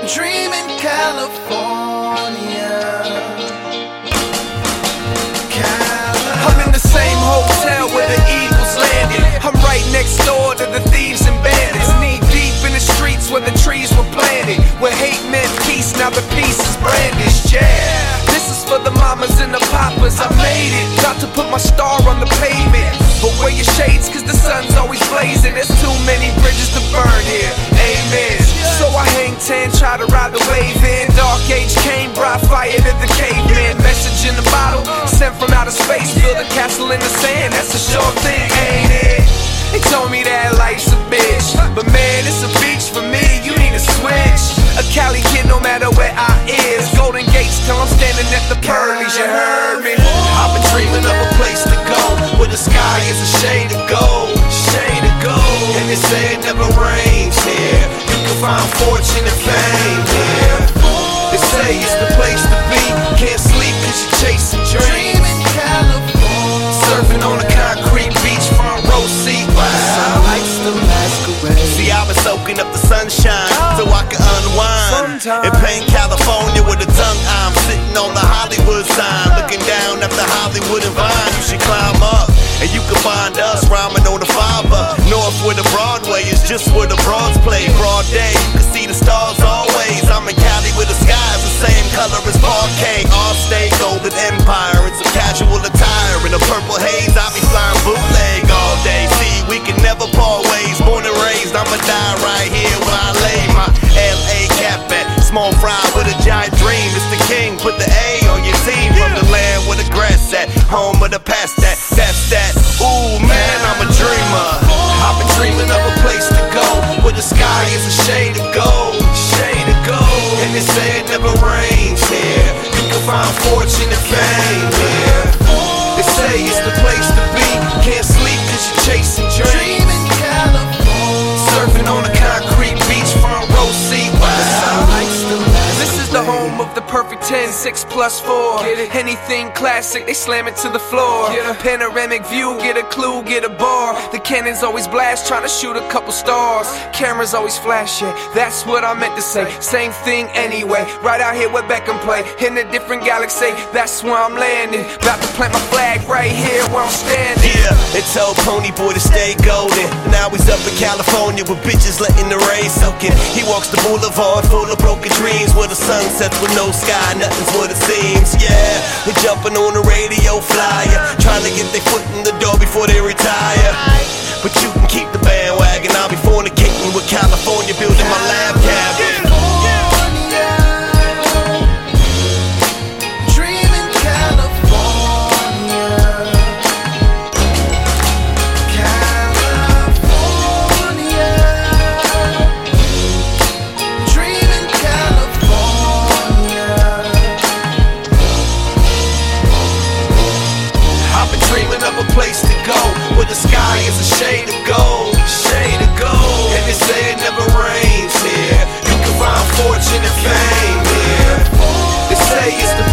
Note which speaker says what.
Speaker 1: Dreaming California. I'm in the same hotel where the Eagles landed. I'm right next door to the thieves and bandits. Knee deep in the streets where the trees were planted. Where hate meant peace, now the peace is brandished. Yeah, this is for the mamas and the papas. I made it, got to put my star on the pavement. But wear your shades cause the sun's always blazing. There's too many bridges to burn here, amen. So I hang 10, try to ride the wave in. Dark age came, brought fire to the caveman. Message in the bottle, sent from outer space. Build a castle in the sand, that's a sure thing, ain't it? They told me that life's a bitch, but man, it's a beach for me, you need to switch. A Cali kid no matter where I is. Golden Gates till I'm standing at the pearlies, you heard me? I've been dreaming of a place to go, where the sky is a shade of gold, shade of gold. And they say it never rains here, you can find fortune and fame here. They say it's the place to be, can't sleep cause you're chasing dreams. Surfing on a concrete beach, front row seat. See, I've been soaking up the sunshine so I can unwind. In Pain, California with a tongue, I'm sitting on the Hollywood sign, looking down at the Hollywood and Vine. You should climb up, and you can find us rhyming on the fiber. North where the Broadway is just where the broads play. Broad day, you can see the stars always. I'm in Cali where the sky's the same color as Parquet. All state Golden Empire in some casual attire. In a purple haze, I'll be flying bootleg all day. See, we can never part ways. Born and raised, I'ma die right here where I lay my LA cap at. Small fry with a giant dream. It's the king, put the A on your team. From the land where the grass at, home of the past that. That's that. Ooh man, I'm a dreamer. I've been dreaming of a place to go, where the sky is a shade of gold, shade of gold. And they say it never rains here, you can find fortune and fame here. They say it's the place to be, can't sleep cause you're chasing dreams. Surfing on a concrete beach, front row seat. This is the home of the perfect 10, 6 plus 4. Anything classic, they slam it to the floor. Panoramic view, get a clue, get a bar. The cannons always blast, trying to shoot a couple stars. Cameras always flashing, that's what I meant to say. Same thing anyway, right out here where Beckham play. In a different galaxy, that's where I'm landing. About to plant my flag right here where I'm standing.
Speaker 2: Yeah, they told Pony Boy to stay golden. Now he's up in California with bitches letting the rain soak in. He walks the boulevard full of broken dreams, where the sun sets with no sky, nothing's what it seems. Yeah, they're jumping on the radio flyer, trying to get their foot in the door before they retire. But you can keep the bandwagon, I'll be fornicating with California, building my lab cabin.
Speaker 1: Place to go, where the sky is a shade of gold, shade of gold. And they say it never rains here, you can find fortune and fame here. They say it's the